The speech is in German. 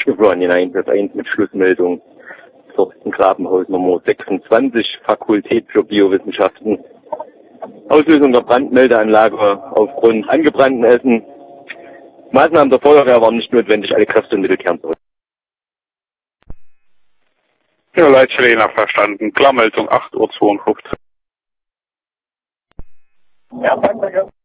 Chevron in Einsatz 1 mit Schlussmeldung. Forstengrabenhaus Nummer 26, Fakultät für Biowissenschaften. Auslösung der Brandmeldeanlage aufgrund angebrannten Essen. Maßnahmen der Feuerwehr waren nicht notwendig, alle Kräfte und Mittel kehren zurück. Ja, Leitstelle verstanden. Klarmeldung 8:52 Uhr. Ja, danke.